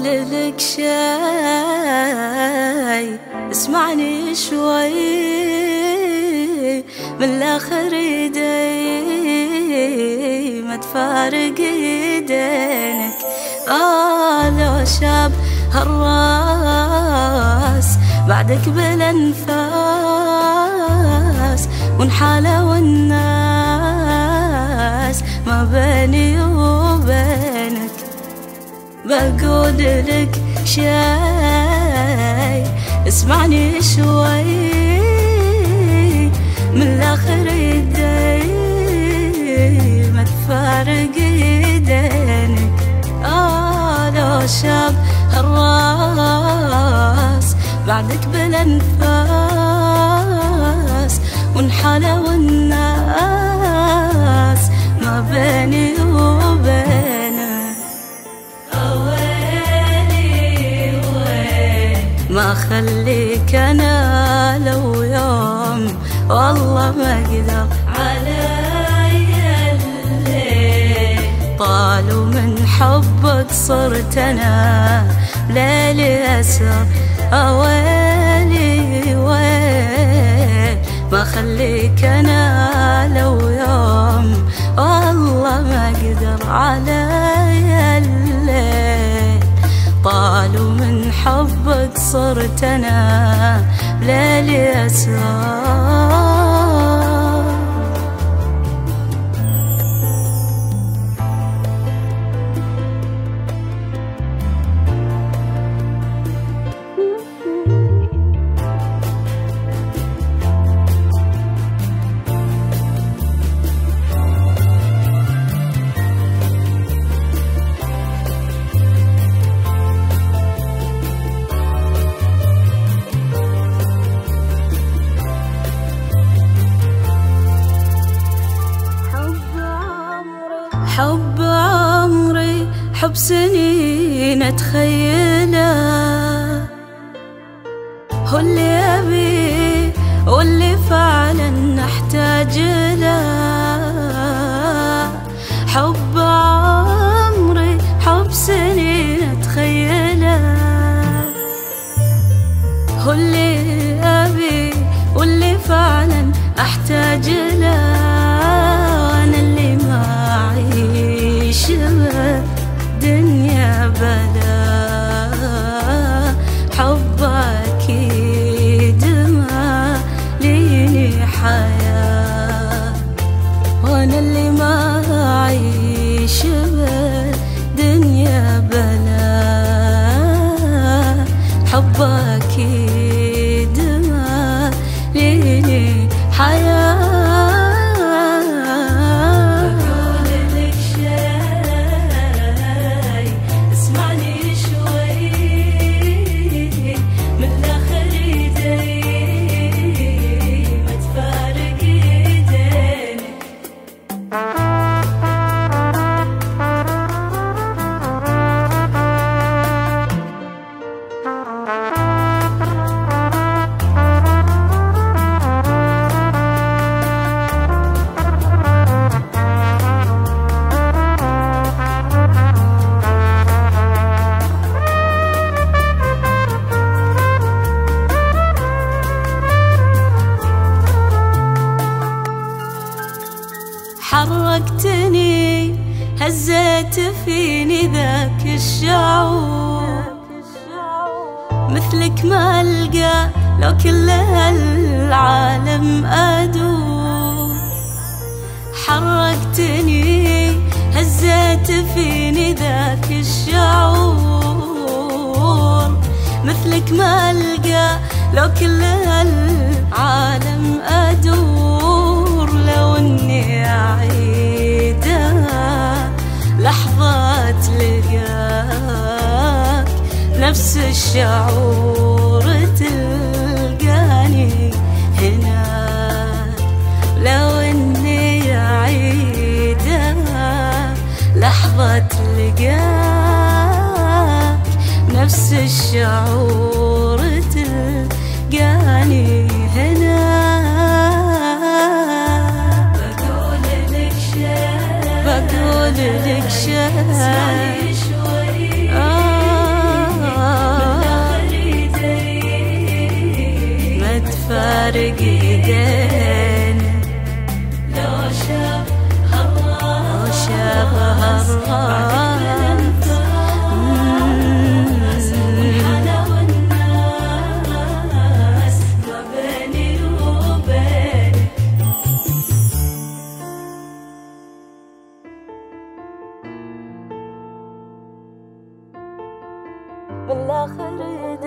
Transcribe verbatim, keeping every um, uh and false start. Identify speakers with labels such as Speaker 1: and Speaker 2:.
Speaker 1: لك شي، اسمعني شوي من الاخر ايدي ما تفارق ايدينك. آه لو شاب هالراس بعدك بالانفاس، ونحالة والناس ما بيني وبينك. بقول لك شي، اسمعني شوي من الاخر ايدي ما تفارق ايدينك. آه لو شاب هالراس بعدك بالانفاس، ونحالة والناس ما بيني وبينك.
Speaker 2: ويلي ويلي
Speaker 1: ما خليك انا لو يوم والله ما اقدر
Speaker 2: علي الليل.
Speaker 1: طالوا من حبك صرت انا ليلي اسر. اويلي ويل ما خليك انا لو يوم والله ما اقدر علي الليل. طالوا من حبك صرت انا ليلي اسر. حب عمري حب سنين اتخيله، هو اللي ابي واللي فعلا احتاج له. حب عمري حب سنين اتخيله، هو اللي ابي واللي فعلا احتاج له. انا اللي ما أعيش دنيا بلا حبك أكيد ما ليني حياة. وأنا اللي ما أعيش دنيا بلا حبك أكيد ما ليني حياة. حركتني هزيت فيني ذاك الشعور، مثلك ما ألقى لو كل هالعالم أدور. حركتني هزيت فيني ذاك الشعور، مثلك ما ألقى لو كل هالعالم أدور. لو إني أعيدها لحظة لقاك نفس الشعور تلقاني هنا. لو إني أعيدها لحظة لقاك نفس الشعور تلقاني هنا.
Speaker 2: بقول لك شي،
Speaker 1: بقول لك شي،
Speaker 2: اسمعني شوي
Speaker 1: آه نفرق ايدينا
Speaker 2: لو شاف هالراس
Speaker 1: لو شاف هالراس
Speaker 2: والحلا والناس ما بيني وبينك.
Speaker 1: بالاخر